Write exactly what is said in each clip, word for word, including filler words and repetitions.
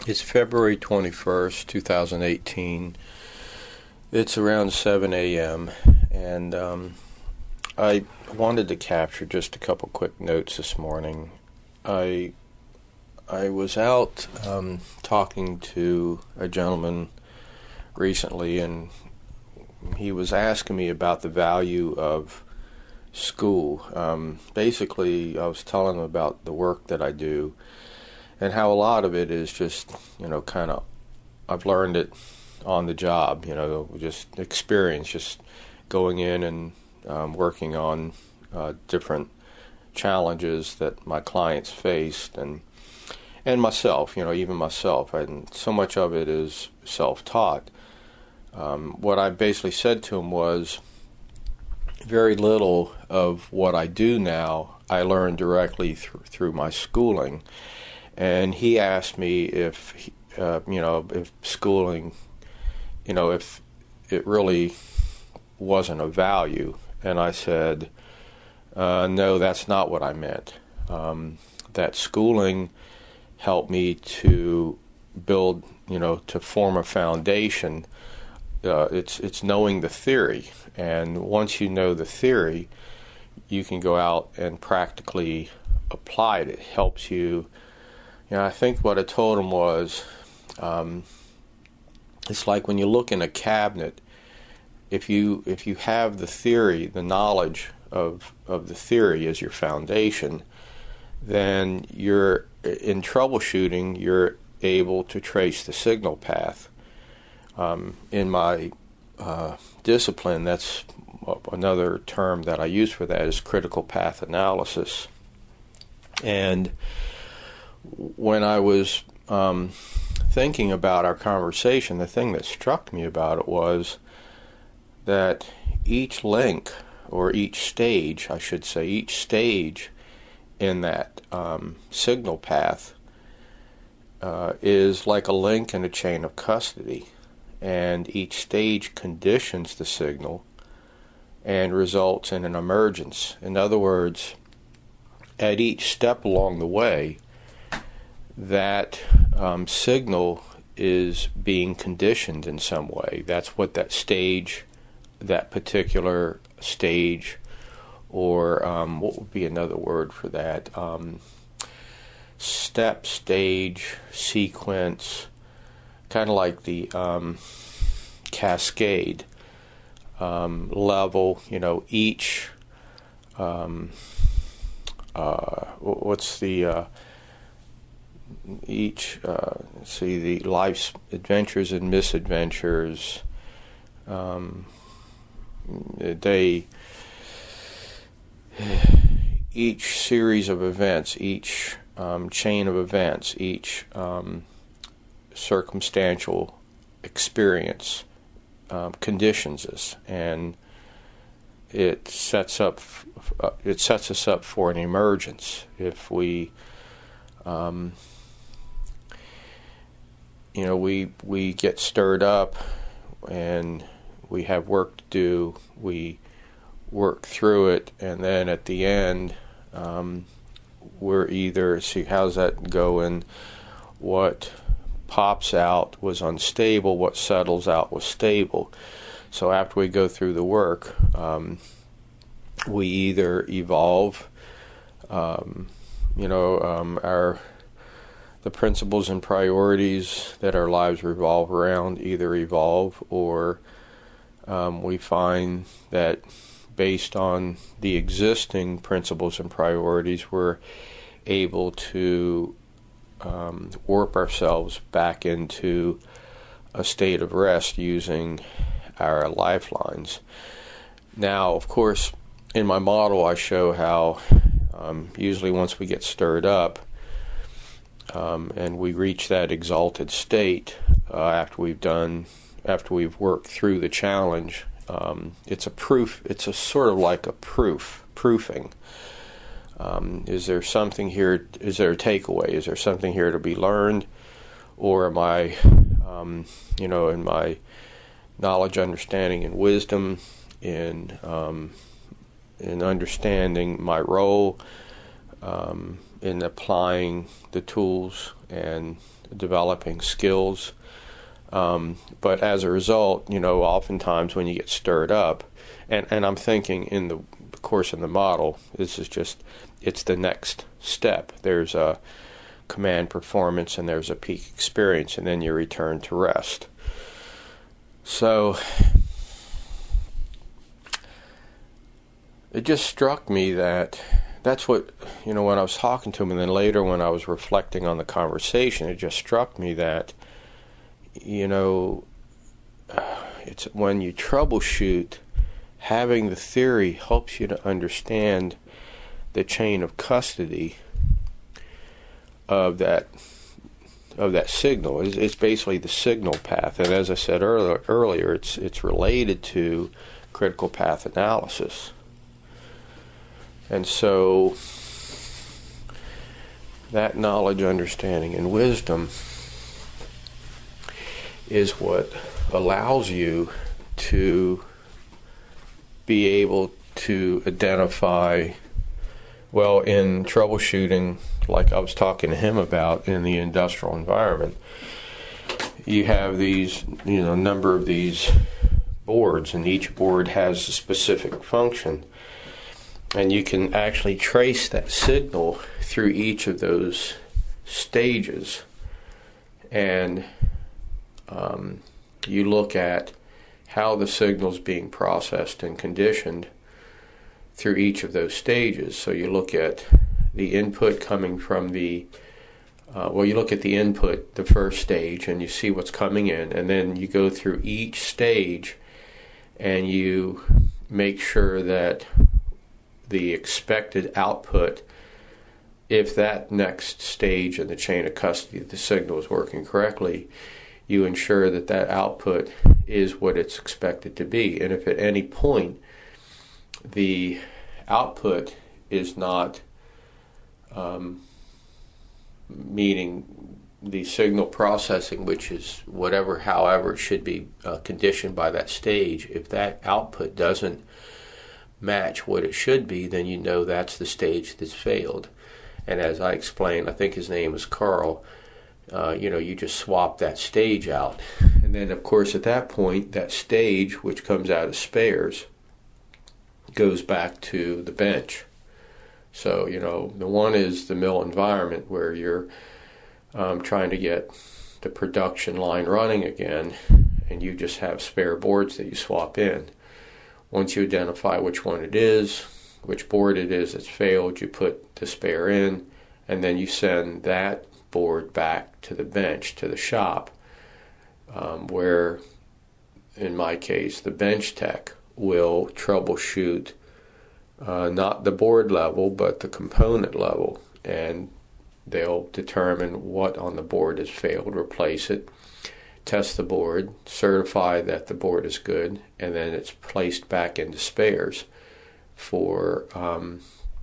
It's February twenty-first, two thousand eighteen. It's around seven a.m. and um, I wanted to capture just a couple quick notes this morning. I I was out um, talking to a gentleman recently, and he was asking me about the value of school. Um, basically, I was telling him about the work that I do and how a lot of it is just, you know, kind of, I've learned it on the job, you know, just experience, just going in and um, working on uh, different challenges that my clients faced, and and myself, you know, even myself, and so much of it is self-taught. Um, what I basically said to him was, very little of what I do now I learned directly th- through my schooling. And he asked me if, uh, you know, if schooling, you know, if it really wasn't of value. And I said, uh, no, that's not what I meant. Um, that schooling helped me to build, you know, to form a foundation. Uh, it's it's knowing the theory. And once you know the theory, you can go out and practically apply it. It helps you. You know, I think what I told him was, um, it's like when you look in a cabinet, if you if you have the theory, the knowledge of of the theory as your foundation, then you're in troubleshooting, you're able to trace the signal path. Um, in my uh, discipline, that's another term that I use for that is critical path analysis. And when I was um, thinking about our conversation, the thing that struck me about it was that each link, or each stage, I should say, each stage in that um, signal path uh, is like a link in a chain of custody. And each stage conditions the signal and results in an emergence. In other words, at each step along the way, that um, signal is being conditioned in some way. That's what that stage, that particular stage, or um, what would be another word for that? Um, step, stage, sequence, kind of like the um, cascade um, level. You know, each um, uh, what's the uh, each uh, see the life's adventures and misadventures. Um, they each series of events, each um, chain of events, each um, circumstantial experience um, conditions us, and it sets up uh, it sets us up for an emergence. If we um, you know we we get stirred up and we have work to do, we work through it, and then at the end um, we're either, see, how's that go, and what pops out was unstable, what settles out was stable. So after we go through the work, um, we either evolve, um, you know, um, our the principles and priorities that our lives revolve around either evolve, or um, we find that based on the existing principles and priorities, we're able to Um, warp ourselves back into a state of rest using our lifelines. Now, of course, in my model, I show how um, usually once we get stirred up um, and we reach that exalted state uh, after we've done, after we've worked through the challenge, um, it's a proof. It's a sort of like a proof, proofing. Um, is there something here? Is there a takeaway? Is there something here to be learned? Or am I, um, you know, in my knowledge, understanding, and wisdom, in um, in understanding my role, um, in applying the tools and developing skills. Um, but as a result, you know, oftentimes when you get stirred up, and, and I'm thinking in the course of the model, this is just, it's the next step. There's a command performance and there's a peak experience, and then you return to rest. So it just struck me that that's what, you know, when I was talking to him, and then later when I was reflecting on the conversation, it just struck me that, you know, it's when you troubleshoot, having the theory helps you to understand the chain of custody of that of that signal. It's, it's basically the signal path, and as I said earlier, earlier, it's it's related to critical path analysis. And so that knowledge, understanding, and wisdom is what allows you to be able to identify, well, in troubleshooting, like I was talking to him about in the industrial environment, you have these, you know, number of these boards, and each board has a specific function. And you can actually trace that signal through each of those stages. And um, you look at how the signal is being processed and conditioned through each of those stages. So you look at the input coming from the, uh, well, you look at the input, the first stage, and you see what's coming in. And then you go through each stage and you make sure that the expected output, if that next stage in the chain of custody, the signal is working correctly, you ensure that that output is what it's expected to be. And if at any point the output is not um, meeting the signal processing, which is whatever, however it should be uh, conditioned by that stage, if that output doesn't match what it should be, then you know that's the stage that's failed. And as I explained, I think his name is Carl, uh, you know, you just swap that stage out. And then, of course, at that point, that stage, which comes out of spares, goes back to the bench. So, you know, the one is the mill environment where you're um, trying to get the production line running again, and you just have spare boards that you swap in. Once you identify which one it is, which board it is that's failed, you put the spare in, and then you send that board back to the bench, to the shop, um, where, in my case, the bench tech will troubleshoot uh, not the board level, but the component level, and they'll determine what on the board has failed, replace it, test the board, certify that the board is good, and then it's placed back into spares for um,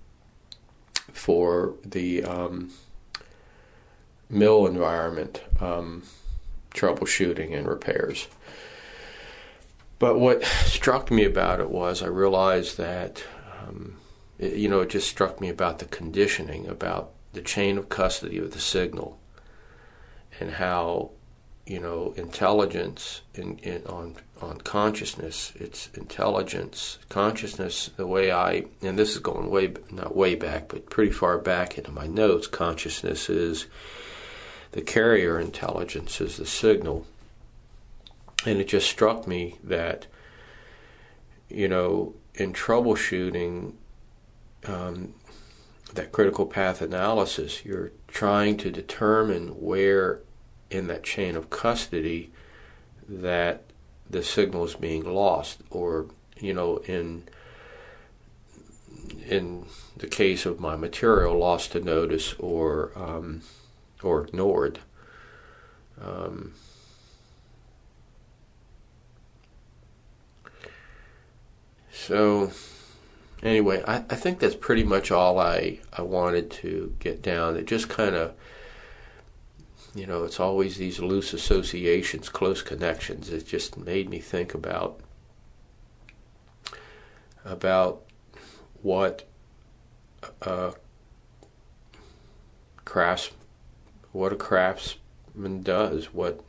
for the um, mill environment um, troubleshooting and repairs. But what struck me about it was I realized that um, it, you know it just struck me about the conditioning, about the chain of custody of the signal, and how, you know, intelligence in, in on on consciousness, it's intelligence, consciousness, the way I, and this is going way, not way back, but pretty far back into my notes, consciousness is the carrier, intelligence is the signal. And it just struck me that, you know, in troubleshooting um, that critical path analysis, you're trying to determine where in that chain of custody that the signal is being lost, or, you know, in in the case of my material, lost to notice or um, or ignored. Um, so anyway, I, I think that's pretty much all I, I wanted to get down. It just kind of, you know, it's always these loose associations, close connections. It just made me think about about what uh, crafts, what a craftsman does, what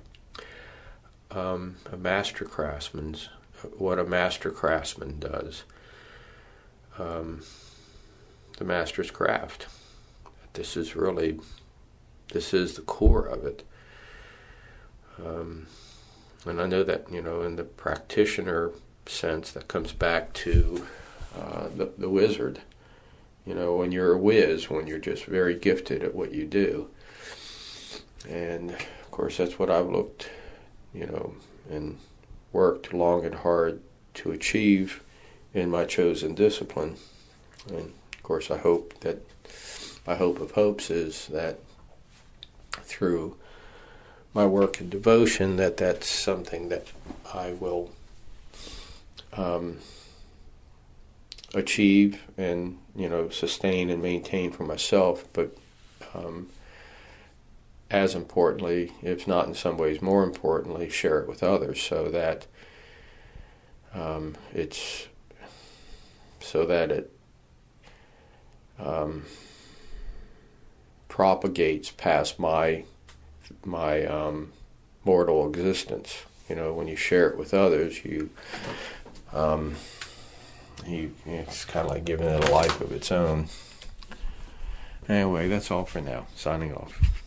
um, a master craftsman's, what a master craftsman does. Um, the master's craft. This is really, this is the core of it. Um, and I know that, you know, in the practitioner sense, that comes back to uh, the, the wizard. You know, when you're a whiz, when you're just very gifted at what you do. And, of course, that's what I've looked, you know, and worked long and hard to achieve in my chosen discipline. And, of course, I hope that, my hope of hopes is that through my work and devotion, that that's something that I will um, achieve and, you know, sustain and maintain for myself, but um, as importantly, if not in some ways more importantly, share it with others, so that um, it's so that it um, propagates past my my um, mortal existence. You know, when you share it with others, you um, you it's kind of like giving it a life of its own. Anyway, that's all for now. Signing off.